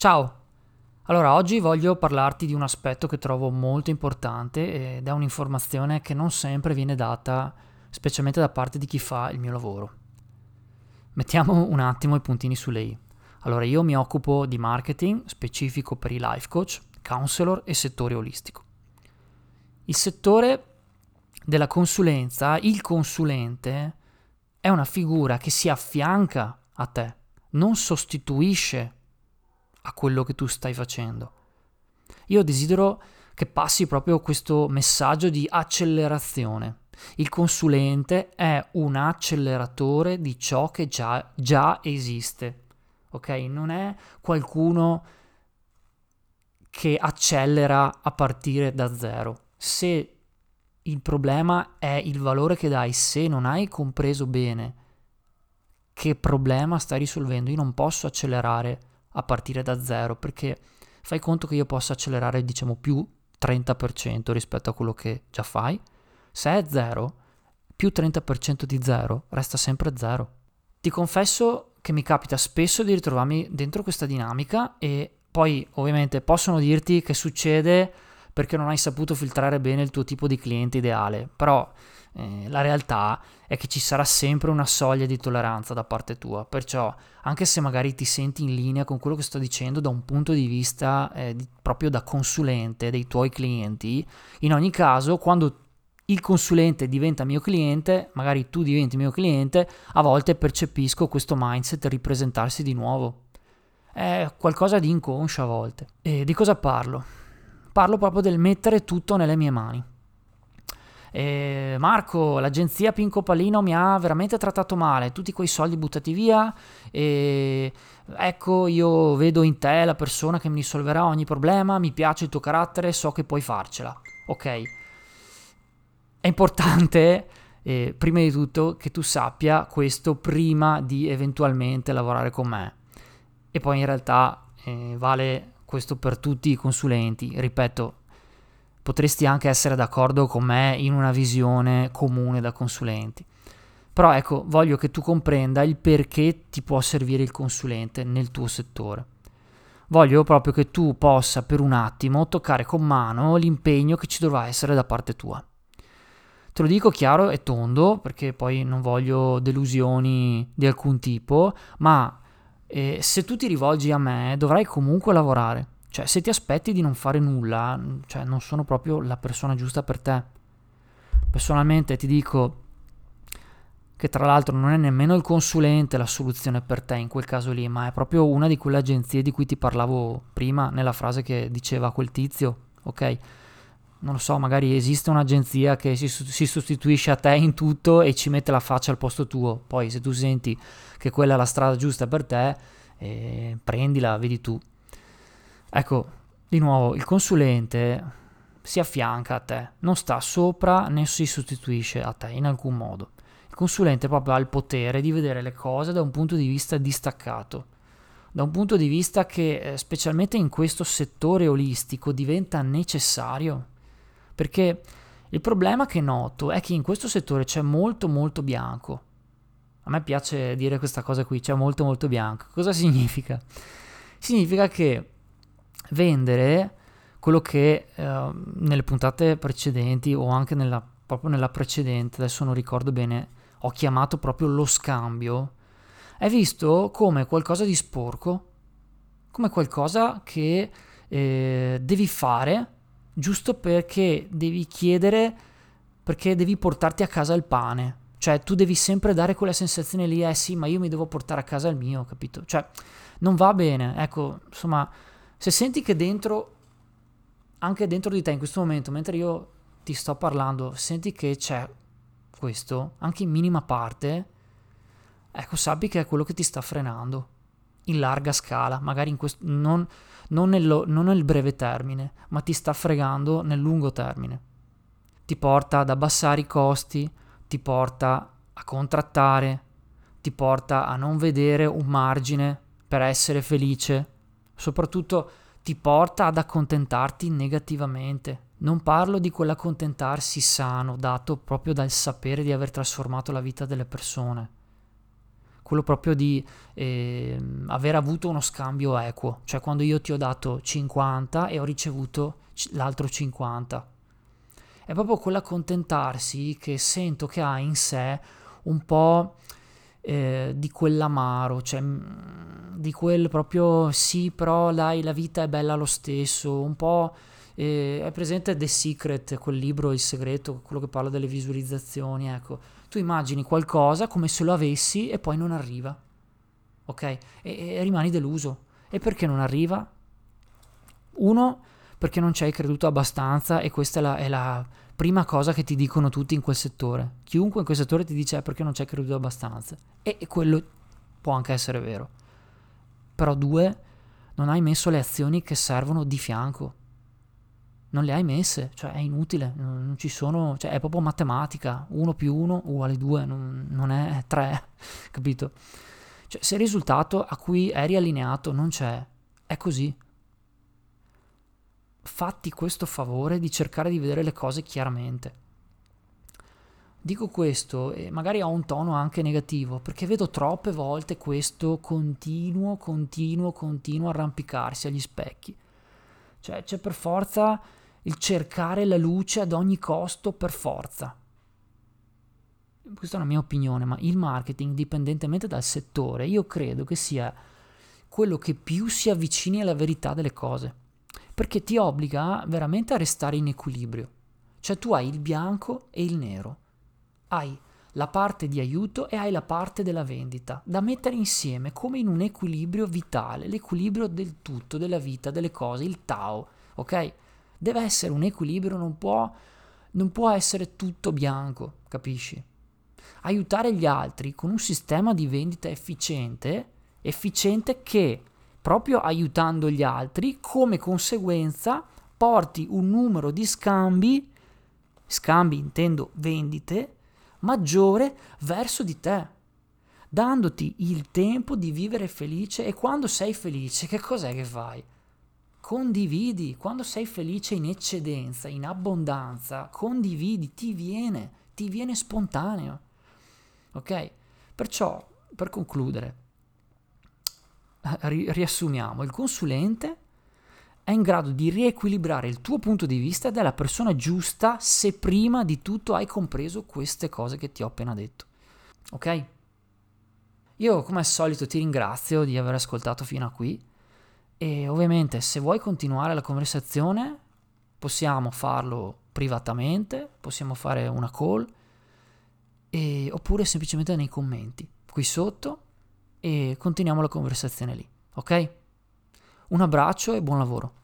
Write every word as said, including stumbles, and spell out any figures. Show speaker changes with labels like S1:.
S1: Ciao! Allora, oggi voglio parlarti di un aspetto che trovo molto importante ed è un'informazione che non sempre viene data, specialmente da parte di chi fa il mio lavoro. Mettiamo un attimo i puntini sulle i. Allora, io mi occupo di marketing specifico per i life coach, counselor e settore olistico. Il settore della consulenza, il consulente, è una figura che si affianca a te, non sostituisce a quello che tu stai facendo. Io desidero che passi proprio questo messaggio di accelerazione. Il consulente è un acceleratore di ciò che già, già esiste, ok? Non è qualcuno che accelera a partire da zero. Se il problema è il valore che dai, se non hai compreso bene che problema stai risolvendo, io non posso accelerare a partire da zero, perché fai conto che io possa accelerare diciamo più trenta per cento rispetto a quello che già fai. Se è zero, più trenta per cento di zero resta sempre zero. Ti confesso che mi capita spesso di ritrovarmi dentro questa dinamica e poi ovviamente possono dirti che succede perché non hai saputo filtrare bene il tuo tipo di cliente ideale, però eh, la realtà è che ci sarà sempre una soglia di tolleranza da parte tua, perciò anche se magari ti senti in linea con quello che sto dicendo da un punto di vista eh, di, proprio da consulente dei tuoi clienti, in ogni caso quando il consulente diventa mio cliente, magari tu diventi mio cliente, a volte percepisco questo mindset ripresentarsi di nuovo. È qualcosa di inconscio a volte. E di cosa parlo? Parlo proprio del mettere tutto nelle mie mani. E Marco, l'agenzia Pinco Palino mi ha veramente trattato male, tutti quei soldi buttati via e ecco, io vedo in te la persona che mi risolverà ogni problema, mi piace il tuo carattere, so che puoi farcela. Ok, è importante eh, prima di tutto che tu sappia questo prima di eventualmente lavorare con me, e poi in realtà eh, vale questo per tutti i consulenti. Ripeto, potresti anche essere d'accordo con me in una visione comune da consulenti, però ecco, voglio che tu comprenda il perché ti può servire il consulente nel tuo settore. Voglio proprio che tu possa per un attimo toccare con mano l'impegno che ci dovrà essere da parte tua. Te lo dico chiaro e tondo perché poi non voglio delusioni di alcun tipo, ma eh, se tu ti rivolgi a me dovrai comunque lavorare. Cioè, se ti aspetti di non fare nulla, cioè non sono proprio la persona giusta per te. Personalmente ti dico che tra l'altro non è nemmeno il consulente la soluzione per te in quel caso lì, ma è proprio una di quelle agenzie di cui ti parlavo prima nella frase che diceva quel tizio, ok? Non lo so, magari esiste un'agenzia che si, si sostituisce a te in tutto e ci mette la faccia al posto tuo. Poi se tu senti che quella è la strada giusta per te, eh, prendila, vedi tu. Ecco, di nuovo, il consulente si affianca a te, non sta sopra né si sostituisce a te in alcun modo. Il consulente proprio ha il potere di vedere le cose da un punto di vista distaccato, da un punto di vista che eh, specialmente in questo settore olistico diventa necessario, perché il problema che noto è che in questo settore c'è molto molto bianco. A me piace dire questa cosa qui, c'è molto molto bianco. Cosa significa? Significa che vendere quello che eh, nelle puntate precedenti o anche nella, proprio nella precedente, adesso non ricordo bene, ho chiamato proprio lo scambio, è visto come qualcosa di sporco, come qualcosa che eh, devi fare giusto perché devi chiedere, perché devi portarti a casa il pane. Cioè tu devi sempre dare quella sensazione lì, eh sì, ma io mi devo portare a casa il mio, capito? Cioè non va bene, ecco, insomma, se senti che dentro, anche dentro di te in questo momento, mentre io ti sto parlando, senti che c'è questo, anche in minima parte, ecco, sappi che è quello che ti sta frenando, in larga scala, magari in questo, non, non, nello, non nel breve termine, ma ti sta fregando nel lungo termine. Ti porta ad abbassare i costi, ti porta a contrattare, ti porta a non vedere un margine per essere felice, soprattutto ti porta ad accontentarti negativamente. Non parlo di quell'accontentarsi sano dato proprio dal sapere di aver trasformato la vita delle persone. quello proprio di eh, aver avuto uno scambio equo, cioè quando io ti ho dato cinquanta e ho ricevuto l'altro cinquanta. È proprio quell'accontentarsi che sento che ha in sé un po' eh, di quell'amaro, cioè mh, di quel proprio sì, però dai, la vita è bella lo stesso, un po'. Eh, è presente The Secret, quel libro, Il segreto, quello che parla delle visualizzazioni, ecco. Tu immagini qualcosa come se lo avessi e poi non arriva, ok? E, e rimani deluso. E perché non arriva? Uno, perché non ci hai creduto abbastanza e questa è la, è la prima cosa che ti dicono tutti in quel settore. Chiunque in quel settore ti dice è perché non ci hai creduto abbastanza. E, e quello può anche essere vero. Però due, non hai messo le azioni che servono di fianco. Non le hai messe, cioè è inutile, non, non ci sono, cioè è proprio matematica, uno più uno uguale due, non, non è tre, capito? Cioè se il risultato a cui eri allineato non c'è, è così. Fatti questo favore di cercare di vedere le cose chiaramente. Dico questo e magari ho un tono anche negativo, perché vedo troppe volte questo continuo, continuo, continuo arrampicarsi agli specchi. Cioè c'è per forza il cercare la luce ad ogni costo, per forza. Questa è una mia opinione, ma il marketing, indipendentemente dal settore, io credo che sia quello che più si avvicini alla verità delle cose, perché ti obbliga veramente a restare in equilibrio. Cioè tu hai il bianco e il nero, hai la parte di aiuto e hai la parte della vendita, da mettere insieme come in un equilibrio vitale, l'equilibrio del tutto, della vita, delle cose, il Tao, ok? Deve essere un equilibrio, non può, non può essere tutto bianco, capisci? Aiutare gli altri con un sistema di vendita efficiente, efficiente che, proprio aiutando gli altri, come conseguenza porti un numero di scambi, scambi intendo vendite, maggiore verso di te, dandoti il tempo di vivere felice. E quando sei felice, che cos'è che fai? Condividi. Quando sei felice in eccedenza, in abbondanza, condividi, ti viene, ti viene spontaneo. Ok? Perciò, per concludere, ri- riassumiamo, il consulente è in grado di riequilibrare il tuo punto di vista ed è la persona giusta se prima di tutto hai compreso queste cose che ti ho appena detto. Ok? Io come al solito ti ringrazio di aver ascoltato fino a qui e ovviamente se vuoi continuare la conversazione possiamo farlo privatamente, possiamo fare una call e, oppure semplicemente nei commenti qui sotto e continuiamo la conversazione lì, ok? Un abbraccio e buon lavoro.